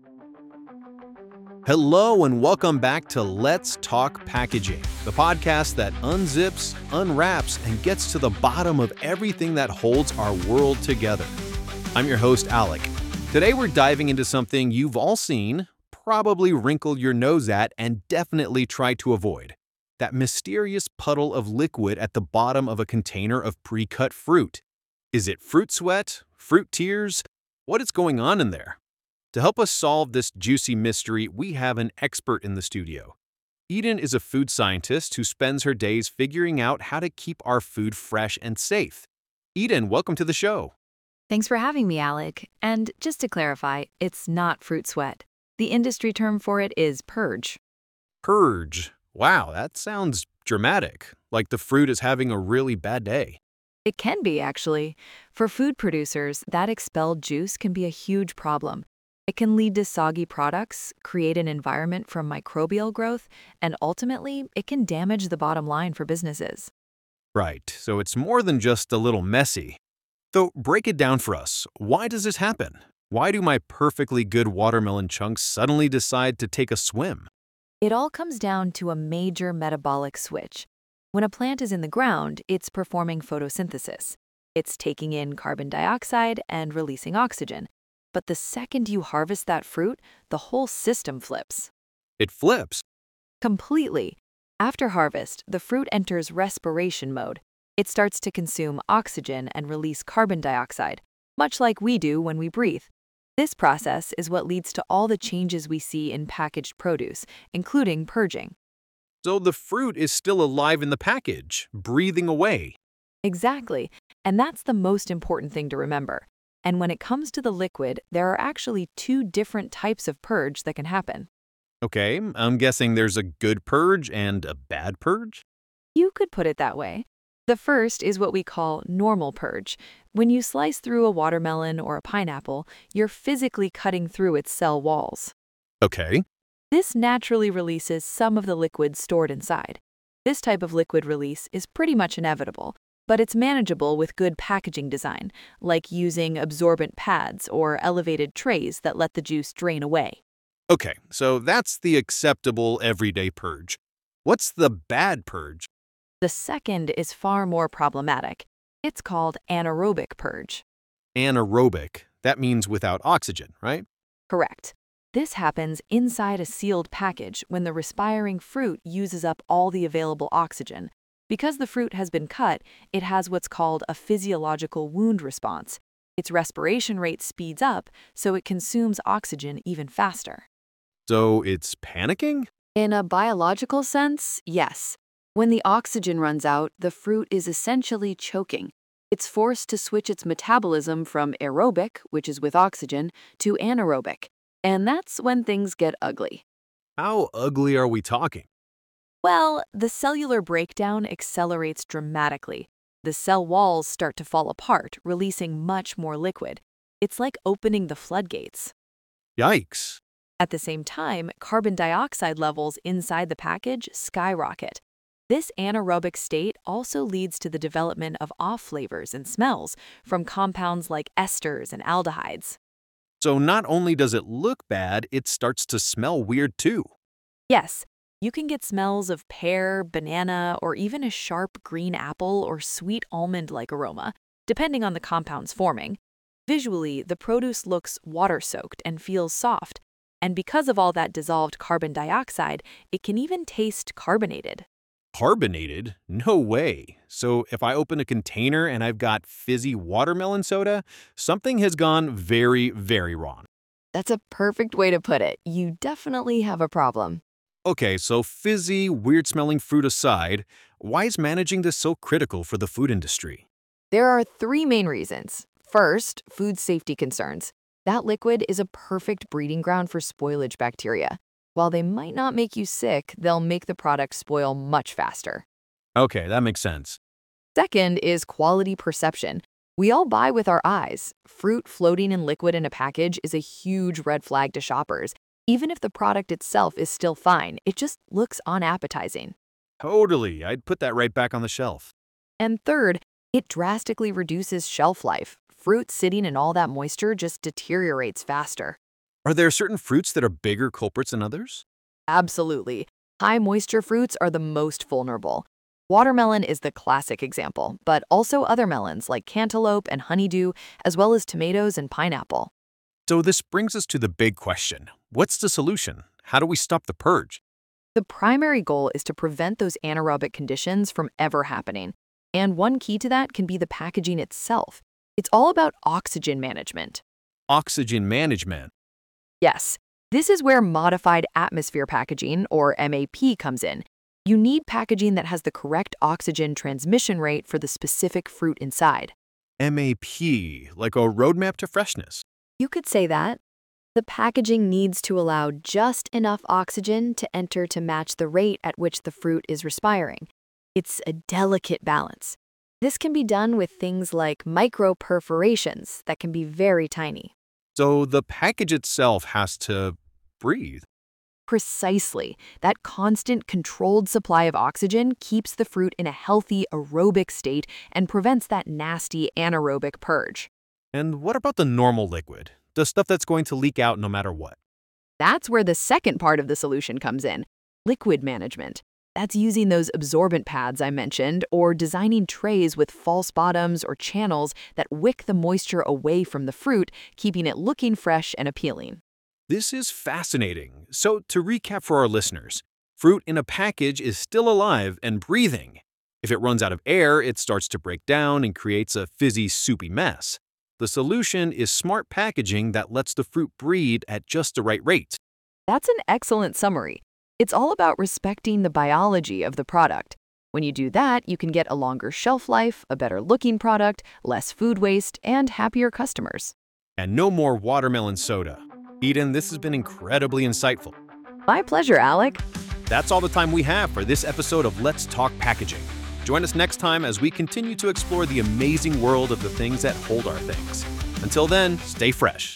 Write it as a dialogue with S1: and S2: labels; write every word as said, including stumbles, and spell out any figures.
S1: Hello and welcome back to Let's Talk Packaging, the podcast that unzips, unwraps, and gets to the bottom of everything that holds our world together. I'm your host, Alec. Today we're diving into something you've all seen, probably wrinkled your nose at, and definitely tried to avoid. That mysterious puddle of liquid at the bottom of a container of pre-cut fruit. Is it fruit sweat? Fruit tears? What is going on in there? To help us solve this juicy mystery, we have an expert in the studio. Eden is a food scientist who spends her days figuring out how to keep our food fresh and safe. Eden, welcome to the show.
S2: Thanks for having me, Alec. And just to clarify, it's not fruit sweat. The industry term for it is purge.
S1: Purge. Wow, that sounds dramatic, like the fruit is having a really bad day.
S2: It can be, actually. For food producers, that expelled juice can be a huge problem. It can lead to soggy products, create an environment for microbial growth, and ultimately, it can damage the bottom line for businesses.
S1: Right, so it's more than just a little messy. So break it down for us. Why does this happen? Why do my perfectly good watermelon chunks suddenly decide to take a swim?
S2: It all comes down to a major metabolic switch. When a plant is in the ground, it's performing photosynthesis. It's taking in carbon dioxide and releasing oxygen. But the second you harvest that fruit, the whole system flips.
S1: It flips.
S2: Completely. After harvest, the fruit enters respiration mode. It starts to consume oxygen and release carbon dioxide, much like we do when we breathe. This process is what leads to all the changes we see in packaged produce, including purging.
S1: So the fruit is still alive in the package, breathing away.
S2: Exactly. And that's the most important thing to remember. And when it comes to the liquid, there are actually two different types of purge that can happen.
S1: Okay, I'm guessing there's a good purge and a bad purge?
S2: You could put it that way. The first is what we call normal purge. When you slice through a watermelon or a pineapple, you're physically cutting through its cell walls.
S1: Okay.
S2: This naturally releases some of the liquid stored inside. This type of liquid release is pretty much inevitable, but it's manageable with good packaging design, like using absorbent pads or elevated trays that let the juice drain away.
S1: Okay, so that's the acceptable everyday purge. What's the bad purge?
S2: The second is far more problematic. It's called anaerobic purge.
S1: Anaerobic. That means without oxygen, right?
S2: Correct. This happens inside a sealed package when the respiring fruit uses up all the available oxygen. Because the fruit has been cut, it has what's called a physiological wound response. Its respiration rate speeds up, so it consumes oxygen even faster.
S1: So it's panicking?
S2: In a biological sense, yes. When the oxygen runs out, the fruit is essentially choking. It's forced to switch its metabolism from aerobic, which is with oxygen, to anaerobic. And that's when things get ugly.
S1: How ugly are we talking?
S2: Well, the cellular breakdown accelerates dramatically. The cell walls start to fall apart, releasing much more liquid. It's like opening the floodgates.
S1: Yikes.
S2: At the same time, carbon dioxide levels inside the package skyrocket. This anaerobic state also leads to the development of off flavors and smells from compounds like esters and aldehydes.
S1: So not only does it look bad, it starts to smell weird too.
S2: Yes, you can get smells of pear, banana, or even a sharp green apple or sweet almond-like aroma, depending on the compounds forming. Visually, the produce looks water-soaked and feels soft, and because of all that dissolved carbon dioxide, it can even taste carbonated.
S1: Carbonated? No way. So if I open a container and I've got fizzy watermelon soda, something has gone very, very wrong.
S2: That's a perfect way to put it. You definitely have a problem.
S1: Okay, so fizzy, weird-smelling fruit aside, why is managing this so critical for the food industry?
S2: There are three main reasons. First, food safety concerns. That liquid is a perfect breeding ground for spoilage bacteria. While they might not make you sick, they'll make the product spoil much faster.
S1: Okay, that makes sense.
S2: Second is quality perception. We all buy with our eyes. Fruit floating in liquid in a package is a huge red flag to shoppers. Even if the product itself is still fine, it just looks unappetizing.
S1: Totally, I'd put that right back on the shelf.
S2: And third, it drastically reduces shelf life. Fruit sitting in all that moisture just deteriorates faster.
S1: Are there certain fruits that are bigger culprits than others?
S2: Absolutely. High moisture fruits are the most vulnerable. Watermelon is the classic example, but also other melons like cantaloupe and honeydew, as well as tomatoes and pineapple.
S1: So this brings us to the big question. What's the solution? How do we stop the purge?
S2: The primary goal is to prevent those anaerobic conditions from ever happening. And one key to that can be the packaging itself. It's all about oxygen management.
S1: Oxygen management.
S2: Yes, this is where modified atmosphere packaging, or M A P, comes in. You need packaging that has the correct oxygen transmission rate for the specific fruit inside.
S1: M A P, like a roadmap to freshness.
S2: You could say that. The packaging needs to allow just enough oxygen to enter to match the rate at which the fruit is respiring. It's a delicate balance. This can be done with things like microperforations that can be very tiny.
S1: So the package itself has to breathe.
S2: Precisely. That constant, controlled supply of oxygen keeps the fruit in a healthy, aerobic state and prevents that nasty anaerobic purge.
S1: And what about the normal liquid? The stuff that's going to leak out no matter what?
S2: That's where the second part of the solution comes in, liquid management. That's using those absorbent pads I mentioned, or designing trays with false bottoms or channels that wick the moisture away from the fruit, keeping it looking fresh and appealing.
S1: This is fascinating. So to recap for our listeners, fruit in a package is still alive and breathing. If it runs out of air, it starts to break down and creates a fizzy, soupy mess. The solution is smart packaging that lets the fruit breathe at just the right rate.
S2: That's an excellent summary. It's all about respecting the biology of the product. When you do that, you can get a longer shelf life, a better looking product, less food waste, and happier customers.
S1: And no more watermelon soda. Eden, this has been incredibly insightful.
S2: My pleasure, Alec.
S1: That's all the time we have for this episode of Let's Talk Packaging. Join us next time as we continue to explore the amazing world of the things that hold our things. Until then, stay fresh.